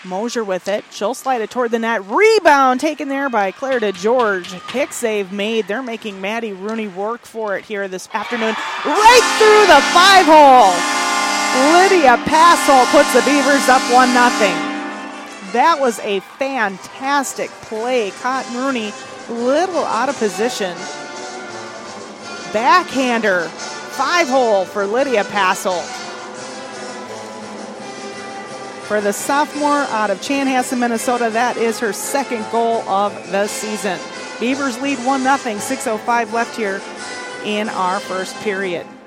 Mosier with it. She'll slide it toward the net. Rebound taken there by Claire DeGeorge. Pick save made. They're making Maddie Rooney work for it here this afternoon. Right through the 5-hole. Lydia Passel puts the Beavers up 1-0. That was a fantastic play. Caught Rooney little out of position. Backhander. 5-hole for Lydia Passel. For the sophomore out of Chanhassen, Minnesota, that is her second goal of the season. Beavers lead 1-0, 6:05 left here in our first period.